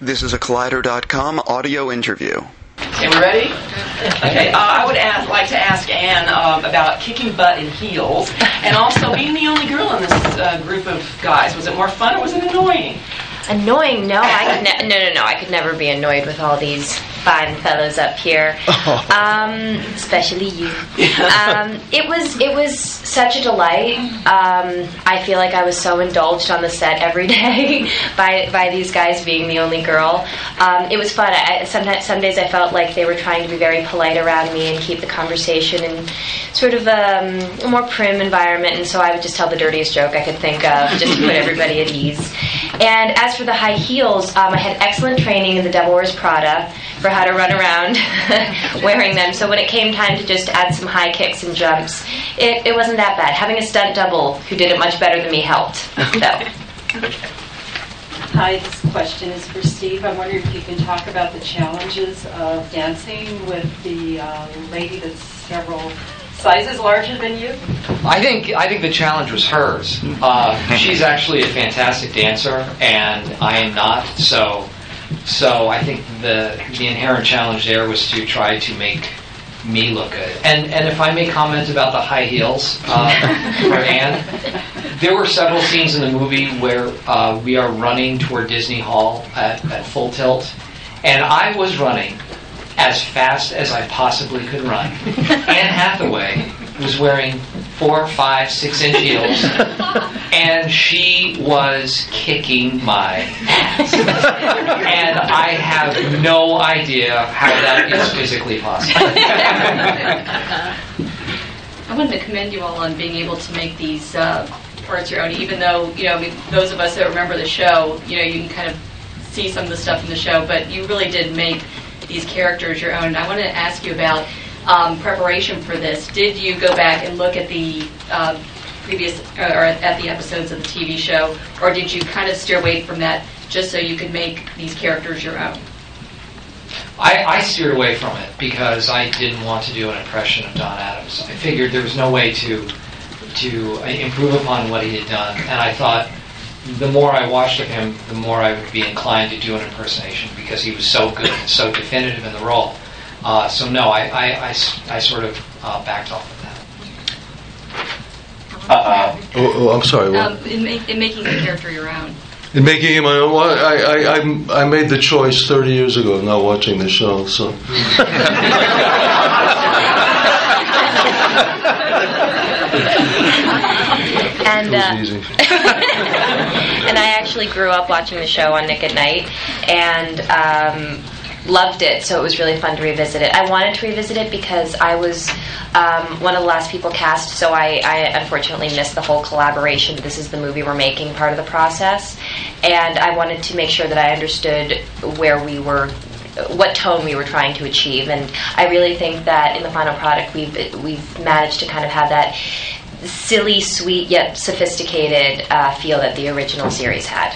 This is a Collider.com audio interview. Okay, we ready? Okay, I would like to ask Anne about kicking butt in heels, and also being the only girl in this group of guys. Was it more fun or was it annoying? Annoying? No, I could no. I could never be annoyed with all these fine fellows up here, especially you. It was such a delight. I feel like I was so indulged on the set every day by these guys being the only girl. It was fun. Some days I felt like they were trying to be very polite around me and keep the conversation in sort of a more prim environment, and so I would just tell the dirtiest joke I could think of just to put everybody at ease. And as for the high heels, I had excellent training in The Devil Wears Prada for how to run around wearing them. So when it came time to just add some high kicks and jumps, it wasn't that bad. Having a stunt double who did it much better than me helped. So. Hi, this question is for Steve. I wonder if you can talk about the challenges of dancing with the lady that's several sizes larger than you. I think the challenge was hers. She's actually a fantastic dancer, and I am not. So I think the inherent challenge there was to try to make me look good. And if I may comment about the high heels for Anne, there were several scenes in the movie where we are running toward Disney Hall at full tilt, and I was running as fast as I possibly could run. Anne Hathaway was wearing 4, 5, 6-inch heels, and she was kicking my ass. And I have no idea how that is physically possible. I wanted to commend you all on being able to make these parts your own, even though, those of us that remember the show, you can kind of see some of the stuff in the show, but you really did make these characters your own. And I wanted to ask you about preparation for this. Did you go back and look at the previous, or at the episodes of the TV show, or did you kind of steer away from that just so you could make these characters your own? I steered away from it because I didn't want to do an impression of Don Adams. I figured there was no way to improve upon what he had done, and I thought the more I watched of him, the more I would be inclined to do an impersonation because he was so good and so definitive in the role. So no, I sort of backed off of that. I'm sorry. In making the character your own. In making him my own, I made the choice 30 years ago, not watching the show. So. And and I actually grew up watching the show on Nick at Night, and loved it, so it was really fun to revisit it. I wanted to revisit it because I was one of the last people cast, so I unfortunately missed the whole collaboration. This is the movie we're making part of the process, and I wanted to make sure that I understood where we were, what tone we were trying to achieve, and I really think that in the final product we've managed to kind of have that silly, sweet, yet sophisticated feel that the original series had.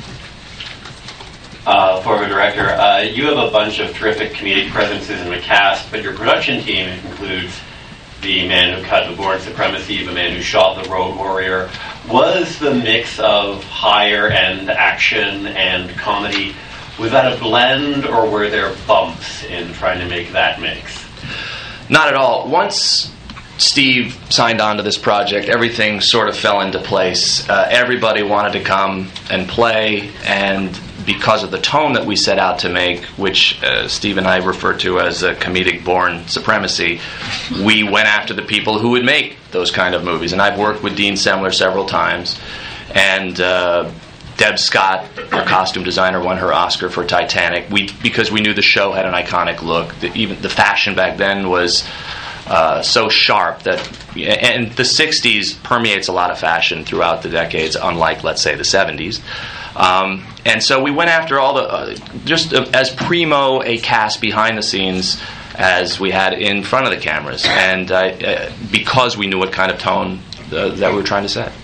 Former director, you have a bunch of terrific comedic presences in the cast, but your production team includes the man who cut the Bourne Supremacy, the man who shot the Road Warrior. Was the mix of higher-end action and comedy, was that a blend, or were there bumps in trying to make that mix? Not at all. Once Steve signed on to this project, everything sort of fell into place. Everybody wanted to come and play, and because of the tone that we set out to make, which Steve and I refer to as a comedic Bourne Supremacy, we went after the people who would make those kind of movies. And I've worked with Dean Semler several times, and Deb Scott, our costume designer, won her Oscar for Titanic. Because we knew the show had an iconic look. Even the fashion back then was so sharp that, and the 60s permeates a lot of fashion throughout the decades, unlike, let's say, the 70s. And so we went after all the, just as primo a cast behind the scenes as we had in front of the cameras, and because we knew what kind of tone that we were trying to set.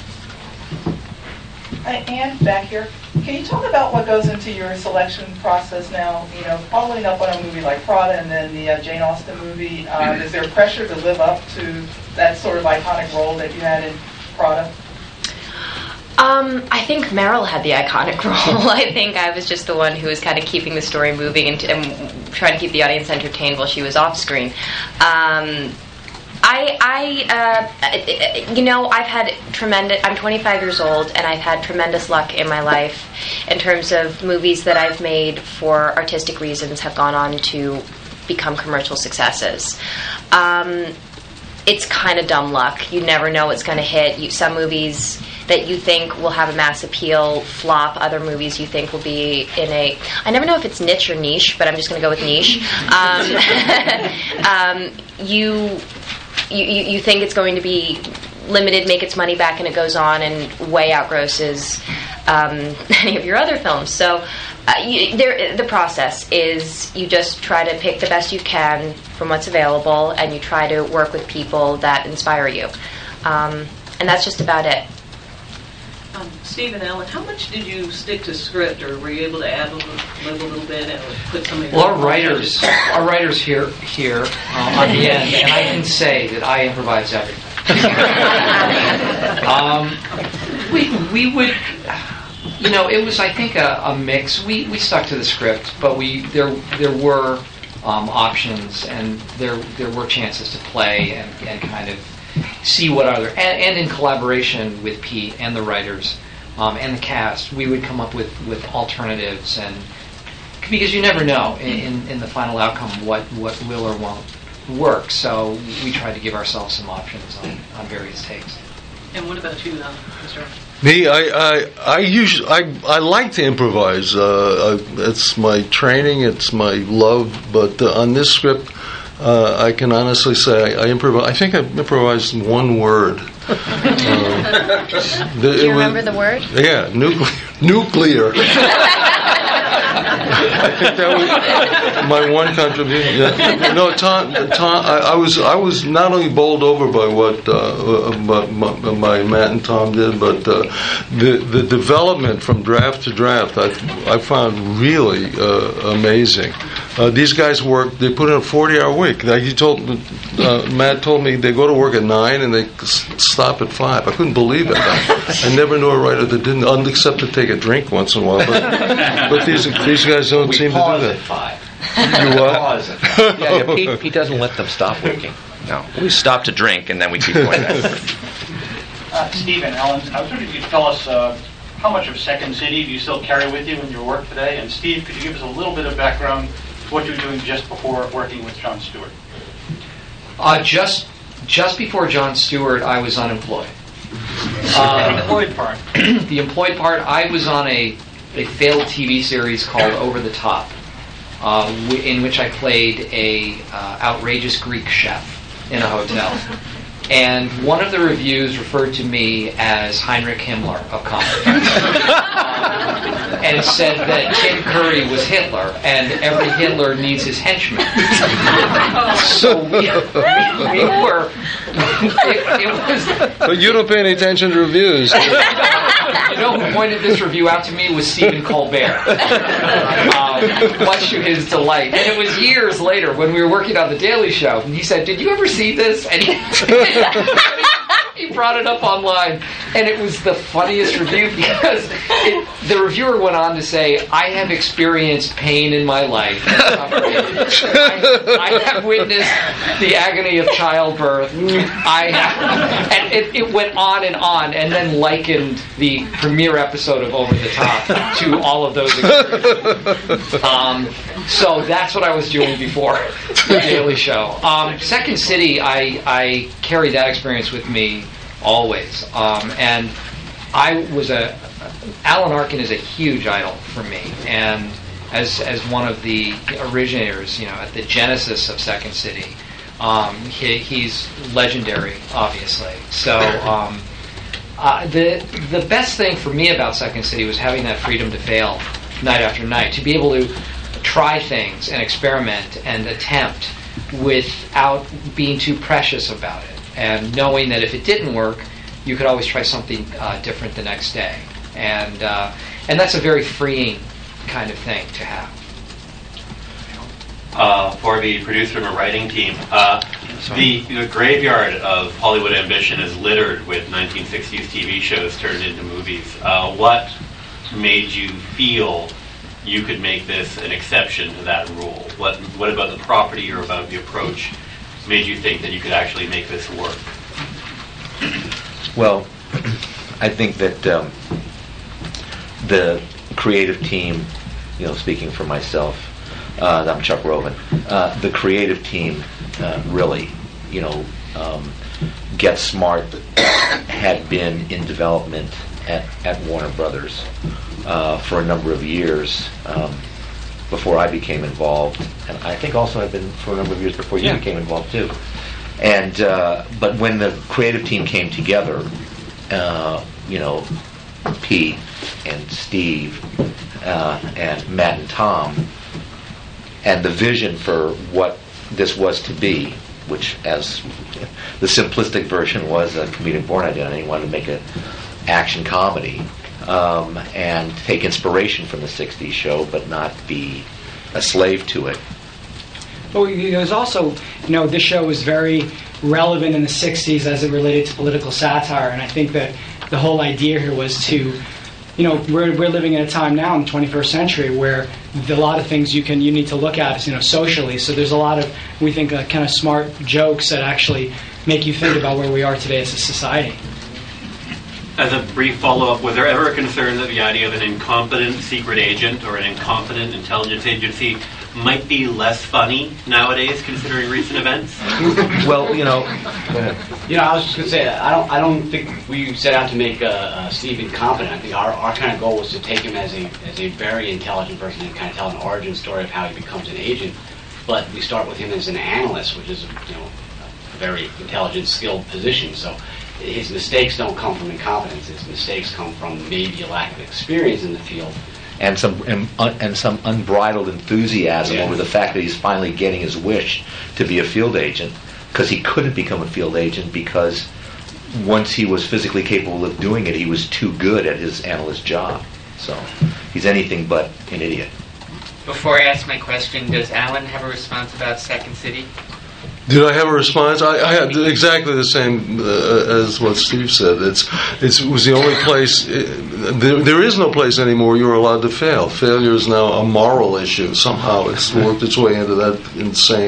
Anne, back here, can you talk about what goes into your selection process now? Following up on a movie like Prada and then the Jane Austen movie, is there pressure to live up to that sort of iconic role that you had in Prada? I think Meryl had the iconic role. I think I was just the one who was kind of keeping the story moving and trying to keep the audience entertained while she was off screen. I've had I'm 25 years old, and I've had tremendous luck in my life in terms of movies that I've made for artistic reasons have gone on to become commercial successes. It's kind of dumb luck. You never know what's going to hit. Some movies that you think will have a mass appeal flop. Other movies you think will be I never know if it's niche or niche, but I'm just going to go with niche. You think it's going to be limited, make its money back, and it goes on and way outgrosses any of your other films. So the process is you just try to pick the best you can from what's available, and you try to work with people that inspire you. And that's just about it. Steve and Alan, how much did you stick to script, or were you able to add a little bit and put something? Well, our writers here on the end, and I can say that I improvise everything. We would, it was, I think, a mix. We stuck to the script, but there were options, and there were chances to play and kind of see what other, and in collaboration with Pete and the writers and the cast, we would come up with alternatives, and because you never know in the final outcome what will or won't work. So we tried to give ourselves some options on various takes. And what about you, Mr. Me, I like to improvise. It's my training, it's my love. But on this script, I can honestly say I improvise. I think I improvised one word. Do you remember the word? Yeah, nuclear. I think that was my one contribution. Yeah. No, Tom. I was not only bowled over by what by Matt and Tom did, but the development from draft to draft I found really amazing. These guys work. They put in a 40-hour week. Matt told me they go to work at 9 and they stop at 5. I couldn't believe it. I never knew a writer that didn't, except to take a drink once in a while. But these guys don't seem to do that. At 5. You what? Pause at 5. Yeah, Pete doesn't let them stop working. No, we stop to drink and then we keep going back. Steve and Alan, I was wondering if you could tell us how much of Second City do you still carry with you in your work today? And Steve, could you give us a little bit of background to what you were doing just before working with Jon Stewart? Just before Jon Stewart, I was unemployed. The employed part. The employed part, I was on a failed TV series called Over the Top, in which I played a outrageous Greek chef in a hotel. And one of the reviews referred to me as Heinrich Himmler of comedy. And said that Tim Curry was Hitler, and every Hitler needs his henchmen. So we were... It was... But you don't pay any attention to reviews. You know who pointed this review out to me was Stephen Colbert, much to his delight. And it was years later when we were working on The Daily Show, and he said, "Did you ever see this?" And he brought it up online, and it was the funniest review because the reviewer went on to say, "I have experienced pain in my life. I have witnessed the agony of childbirth. And it went on, and then likened the premiere episode of Over the Top to all of those experiences. So that's what I was doing before The Daily Show. Second City, I carried that experience with me always. And I was Alan Arkin is a huge idol for me, and as one of the originators, at the genesis of Second City, he's legendary, obviously. So the best thing for me about Second City was having that freedom to fail night after night, to be able to try things and experiment and attempt without being too precious about it, and knowing that if it didn't work, you could always try something different the next day, and that's a very freeing kind of thing to have. For the producer and writing team, The graveyard of Hollywood ambition is littered with 1960s TV shows turned into movies. What made you feel you could make this an exception to that rule? What about the property or about the approach made you think that you could actually make this work? Well, I think that the creative team, speaking for myself, I'm Chuck Roven. The creative team really, Get Smart had been in development at Warner Brothers for a number of years before I became involved, and I think also had been for a number of years before you became involved too. And but when the creative team came together, Pete and Steve and Matt and Tom, and the vision for what this was to be, which, as the simplistic version was a comedic Bourne Identity, wanted to make an action comedy and take inspiration from the 60s show, but not be a slave to it. But it was also, this show was very relevant in the 60s as it related to political satire, and I think that the whole idea here was to, we're living in a time now in the 21st century where a lot of things you need to look at, socially. So there's a lot of, we think, kind of smart jokes that actually make you think about where we are today as a society. As a brief follow-up, was there ever a concern that the idea of an incompetent secret agent or an incompetent intelligence agency might be less funny nowadays, considering recent events? Well, I was just going to say that I don't think we set out to make Steve incompetent. I think our kind of goal was to take him as a very intelligent person and kind of tell an origin story of how he becomes an agent. But we start with him as an analyst, which is a very intelligent, skilled position. So his mistakes don't come from incompetence. His mistakes come from maybe a lack of experience in the field. And some unbridled enthusiasm over the fact that he's finally getting his wish to be a field agent, because he couldn't become a field agent because once he was physically capable of doing it, he was too good at his analyst job. So he's anything but an idiot. Before I ask my question, does Alan have a response about Second City? Did I have a response? I had exactly the same as what Steve said. It was the only place. There is no place anymore you're allowed to fail. Failure is now a moral issue. Somehow it's worked its way into that insane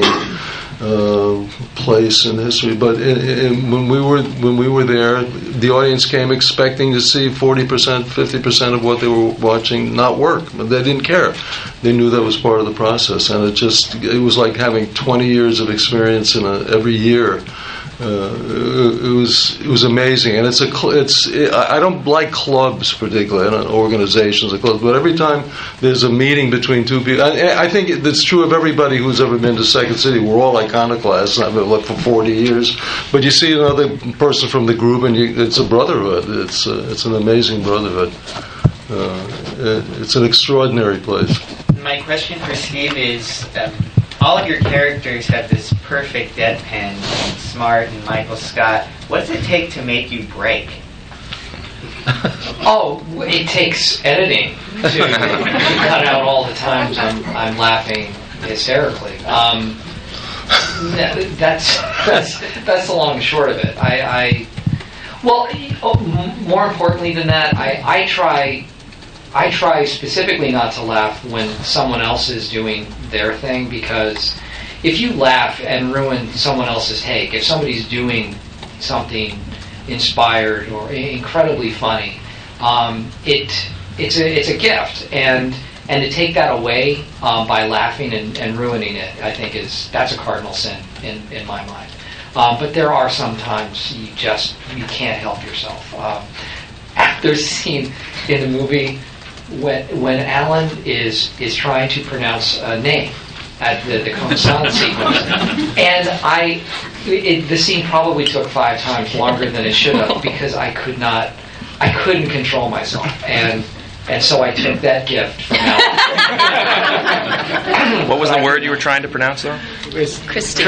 place in history. But when we were there, the audience came expecting to see 40%, 50% of what they were watching not work, but they didn't care. They knew that was part of the process, and it was like having 20 years of experience every year. It was amazing, and I don't like clubs particularly, I don't know, organizations or clubs, but every time there's a meeting between two people, I think it's true of everybody who's ever been to Second City. We're all iconoclasts. I've been for 40 years, but you see another person from the group, and it's a brotherhood. It's an amazing brotherhood. It's an extraordinary place. My question for Steve is, all of your characters have this perfect deadpan, Smart and Michael Scott. What does it take to make you break? It takes editing to cut out all the times I'm laughing hysterically. That's the long and short of it. More importantly than that, I try specifically not to laugh when someone else is doing their thing, because if you laugh and ruin someone else's take, if somebody's doing something inspired or incredibly funny, it's a gift, and to take that away by laughing and ruining it, I think that's a cardinal sin in my mind. But there are some times you can't help yourself. There's a scene in the movie when Alan is trying to pronounce a name at the consonant sequence, and the scene probably took 5 times longer than it should have, because I couldn't control myself, and so I took that gift from Alan. What was the word you were trying to pronounce, though? Crispix.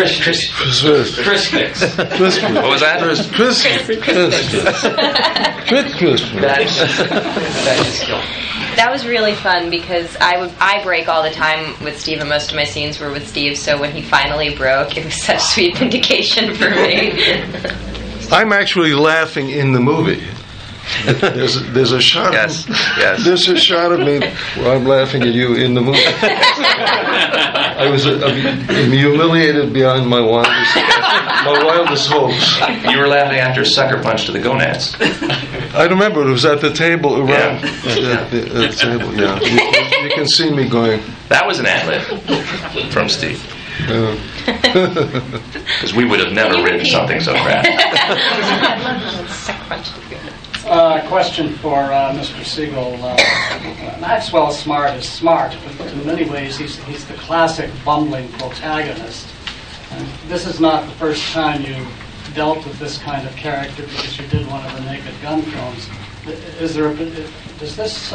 What was that? Crispix. That just killed me. That was really fun because I break all the time with Steve, and most of my scenes were with Steve. So when he finally broke, it was such sweet vindication for me. I'm actually laughing in the movie. There's a shot. Yes. There's a shot of me where I'm laughing at you in the movie. I was humiliated beyond my wildest hopes. You were laughing after a sucker punch to the gonads. I remember it was at the table around the table. Yeah, you can see me going. That was an ad-lib from Steve. Because we would have never written something so crass. Question for Mr. Siegel. Maxwell Smart is smart, but in many ways he's the classic bumbling protagonist. And this is not the first time you dealt with this kind of character because you did one of the Naked Gun films. Does this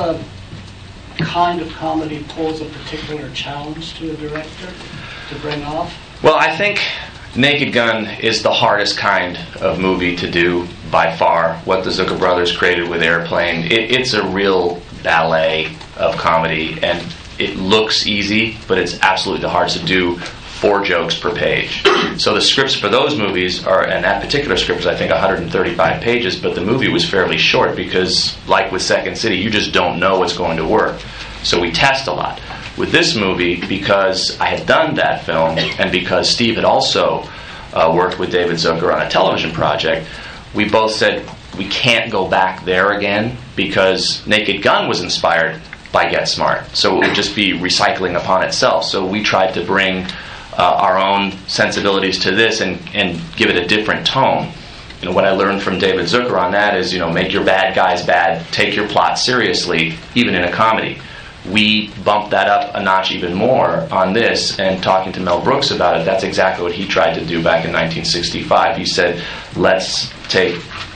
kind of comedy pose a particular challenge to a director to bring off? Well, I think Naked Gun is the hardest kind of movie to do by far. What the Zucker brothers created with Airplane, it's a real ballet of comedy, and it looks easy, but it's absolutely the hardest to do. 4 jokes per page. So the scripts for those movies are, and that particular script is I think 135 pages, but the movie was fairly short because, like with Second City, you just don't know what's going to work. So we test a lot. With this movie, because I had done that film, and because Steve had also worked with David Zucker on a television project, we both said we can't go back there again because Naked Gun was inspired by Get Smart. So it would just be recycling upon itself. So we tried to bring our own sensibilities to this and give it a different tone. You know, what I learned from David Zucker on that is, make your bad guys bad, take your plot seriously, even in a comedy. We bumped that up a notch even more on this, and talking to Mel Brooks about it, that's exactly what he tried to do back in 1965. He said, let's take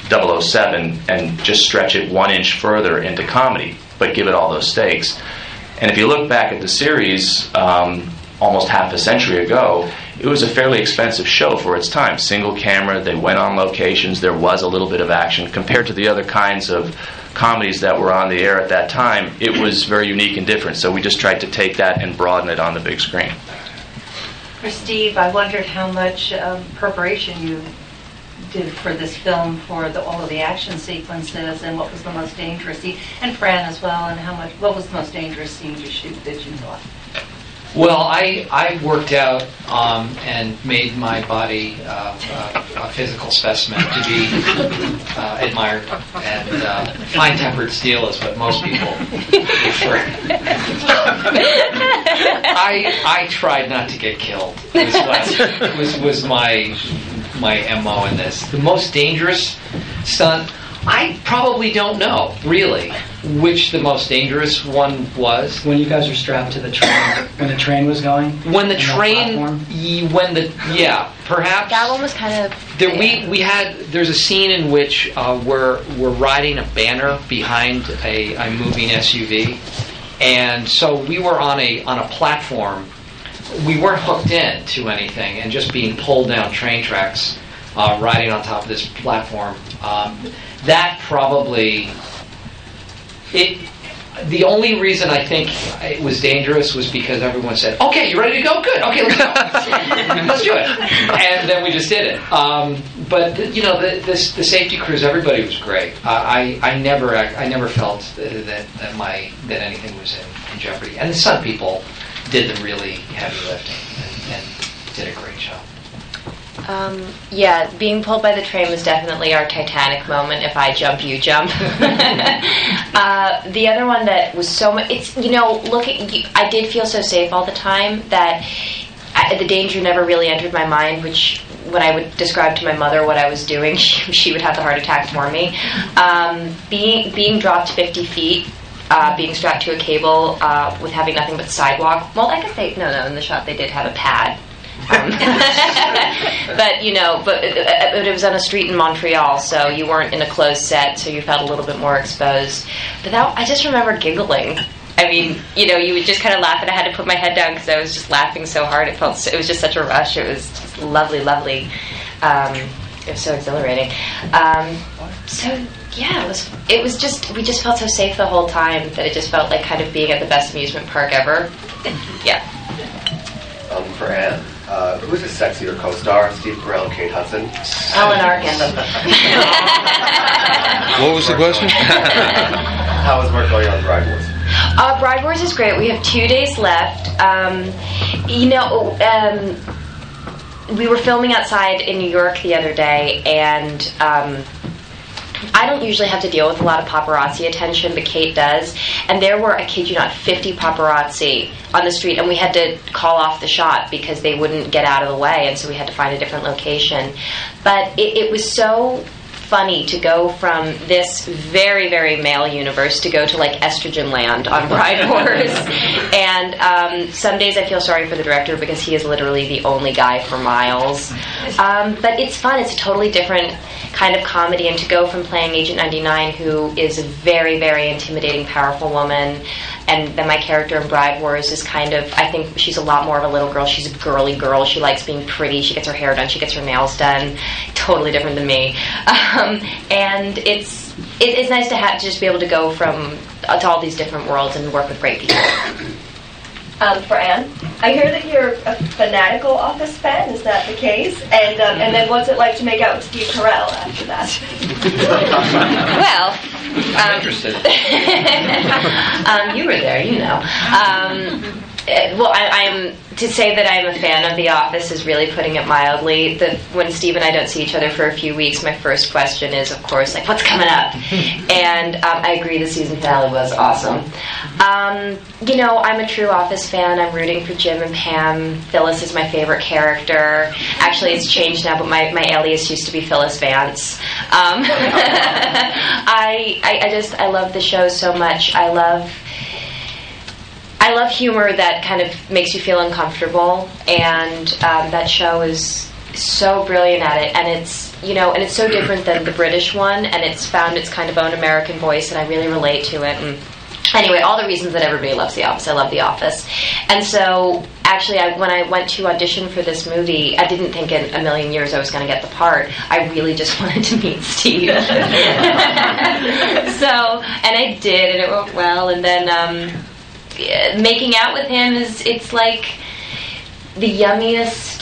007 and just stretch it 1 inch further into comedy, but give it all those stakes. And if you look back at the series, almost half a century ago, it was a fairly expensive show for its time. Single camera, they went on locations, there was a little bit of action. Compared to the other kinds of comedies that were on the air at that time, it was very unique and different. So we just tried to take that and broaden it on the big screen. For Steve, I wondered how much preparation you did for this film, for all of the action sequences, and what was the most dangerous scene, and Fran as well, and what was the most dangerous scene to shoot that you thought? Well, I worked out and made my body a physical specimen to be admired, and fine-tempered steel is what most people prefer. I tried not to get killed. Was my MO in this. The most dangerous stunt, I probably don't know, really, which the most dangerous one was. When you guys were strapped to the train, when the train was going? When the train, perhaps. That one was kind of... There's a scene in which we're riding a banner behind a moving SUV, and so we were on a platform. We weren't hooked in to anything, and just being pulled down train tracks, riding on top of this platform. That probably... The only reason I think it was dangerous was because everyone said, "Okay, you ready to go? Good. Okay, let's go. Let's do it." And then we just did it. But the safety crews, everybody was great. I never felt that anything was in jeopardy. And the stunt people did the really heavy lifting and did a great job. Being pulled by the train was definitely our Titanic moment. If I jump, you jump. The other one that was so much, I did feel so safe all the time that the danger never really entered my mind, which when I would describe to my mother what I was doing, she would have the heart attack for me. Being dropped 50 feet, being strapped to a cable with having nothing but sidewalk. Well, I guess in the shot they did have a pad. But it was on a street in Montreal, so you weren't in a closed set, so you felt a little bit more exposed. But I just remember giggling. I mean, you would just kind of laugh, and I had to put my head down because I was just laughing so hard. It was just such a rush. It was just lovely, lovely. It was so exhilarating. it was just, we just felt so safe the whole time that it just felt like kind of being at the best amusement park ever. Yeah. For Anne, who's a sexier co-star, Steve Carell, Kate Hudson? Alan Arkin. What was the question? How is work going on Bride Wars? Bride Wars is great. We have 2 days left. We were filming outside in New York the other day, and I don't usually have to deal with a lot of paparazzi attention, but Kate does. And there were, I kid you not, 50 paparazzi on the street, and we had to call off the shot because they wouldn't get out of the way, and so we had to find a different location. But it was so funny to go from this very, very male universe to go to like estrogen land on Bride Wars. And some days I feel sorry for the director because he is literally the only guy for miles. But it's fun. It's a totally different kind of comedy. And to go from playing Agent 99, who is a very, very intimidating, powerful woman, and then my character in Bride Wars is kind of, I think she's a lot more of a little girl. She's a girly girl. She likes being pretty. She gets her hair done. She gets her nails done. Totally different than me. And it's nice to just be able to go to all these different worlds and work with great people. For Anne, I hear that you're a fanatical Office fan. Is that the case? And then what's it like to make out with Steve Carell after that? Well, I'm interested. You were there, you know. Well, I'm to say that I'm a fan of The Office is really putting it mildly. When Steve and I don't see each other for a few weeks, my first question is, of course, like, what's coming up? And I agree, the season finale was awesome. I'm a true Office fan. I'm rooting for Jim and Pam. Phyllis is my favorite character. Actually, it's changed now, but my alias used to be Phyllis Vance. I love the show so much. I love humor that kind of makes you feel uncomfortable, and that show is so brilliant at it, and it's so different than the British one, and it's found its kind of own American voice, and I really relate to it. And anyway, all the reasons that everybody loves The Office, I love The Office. And so, actually, when I went to audition for this movie, I didn't think in a million years I was going to get the part. I really just wanted to meet Steve. And I did, and it went well, and then making out with him it's like the yummiest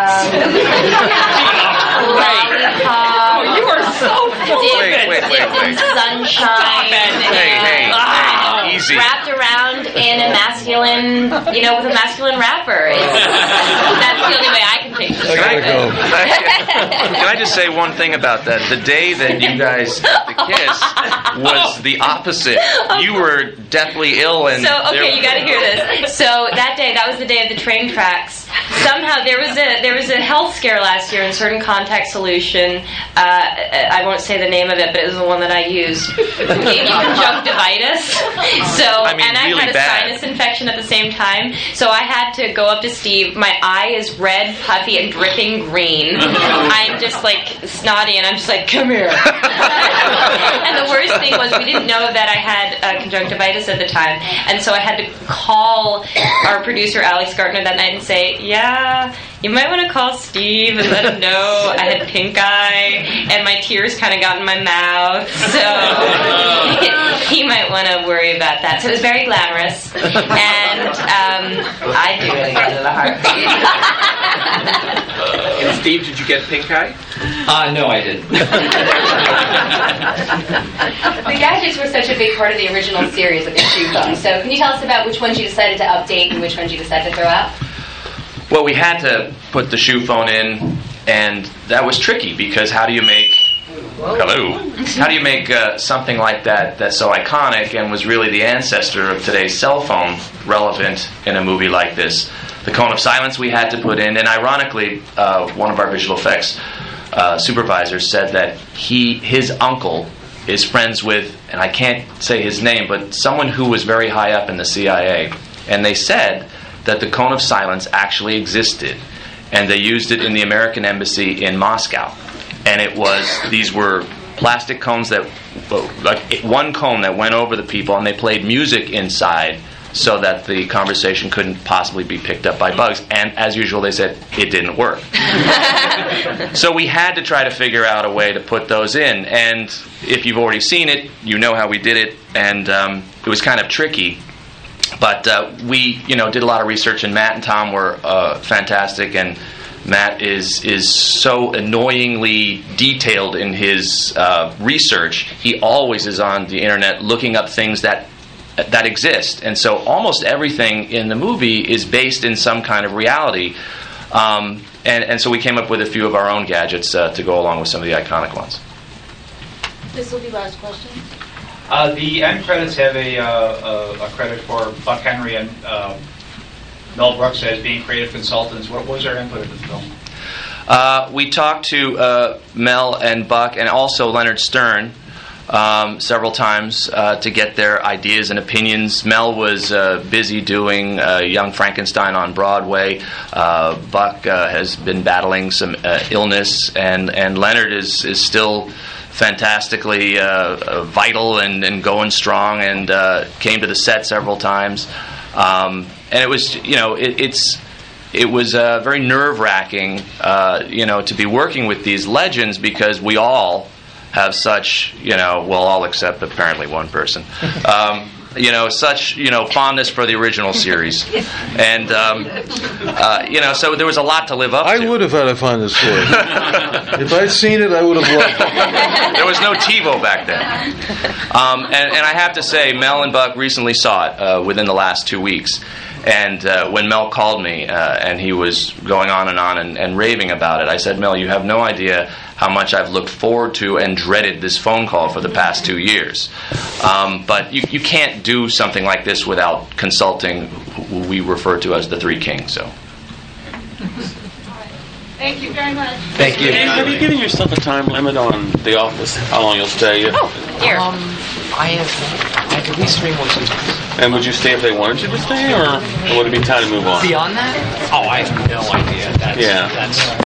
lollipop. Oh, you are so Wait. Sunshine. Hey, easy. Wrapped around in a masculine, with a masculine wrapper. That's the only way I can picture it. Can I just say one thing about that? The day that you guys had the kiss was the opposite. You were deathly ill, and you got to hear this. So that was the day of the train tracks. Somehow there was a health scare last year in certain contact solution. I won't say the name of it, but it was the one that I used. It gave me conjunctivitis. And I really had a sinus infection at the same time. So I had to go up to Steve. My eye is red, puffy, and dripping green. I'm just like snotty, and I'm just like, come here. And the worst thing was we didn't know that I had conjunctivitis at the time, and so I had to call our producer Alex Gartner that night and say, yeah, you might want to call Steve and let him know I had pink eye, and my tears kind of got in my mouth, so he might want to worry about that. So it was very glamorous, and I do it again in a heartbeat. And Steve, did you get pink eye? No, I didn't. The gadgets were such a big part of the original series of the shoe phone. So can you tell us about which ones you decided to update and which ones you decided to throw out? Well, we had to put the shoe phone in, and that was tricky because how do you make something like that that's so iconic and was really the ancestor of today's cell phone relevant in a movie like this? The Cone of Silence we had to put in, and ironically, one of our visual effects supervisors said that his uncle is friends with, and I can't say his name, but someone who was very high up in the CIA, and they said that the Cone of Silence actually existed, and they used it in the American Embassy in Moscow. And these were plastic cones that, like one cone that went over the people, and they played music inside so that the conversation couldn't possibly be picked up by bugs. And as usual, they said it didn't work. So we had to try to figure out a way to put those in. And if you've already seen it, you know how we did it. And it was kind of tricky. But we, did a lot of research, and Matt and Tom were fantastic. And Matt is so annoyingly detailed in his research. He always is on the internet looking up things that exist, and so almost everything in the movie is based in some kind of reality. And so we came up with a few of our own gadgets to go along with some of the iconic ones. This will be last question. The end credits have a credit for Buck Henry and Mel Brooks as being creative consultants. What was their input in the film? We talked to Mel and Buck and also Leonard Stern several times to get their ideas and opinions. Mel was busy doing Young Frankenstein on Broadway. Buck has been battling some illness, and Leonard is still fantastically vital and going strong, and came to the set several times. And it was, it was very nerve-wracking, to be working with these legends, because we all have such, all except apparently one person, such, fondness for the original series. And, so there was a lot to live up to. I would have had a fondness for it. If I'd seen it, I would have loved it. There was no TiVo back then. And I have to say, Mel and Buck recently saw it within the last 2 weeks. And when Mel called me and he was going on and raving about it, I said, Mel, you have no idea how much I've looked forward to and dreaded this phone call for the past 2 years. But you can't do something like this without consulting who we refer to as the Three Kings. So. Thank you very much. Thank you. Have you given yourself a time limit on The Office? How long you'll stay? Here. I have at least 3 more seasons. And would you stay if they wanted you to stay, or would it be time to move on? Beyond that? Oh, I have no idea. That's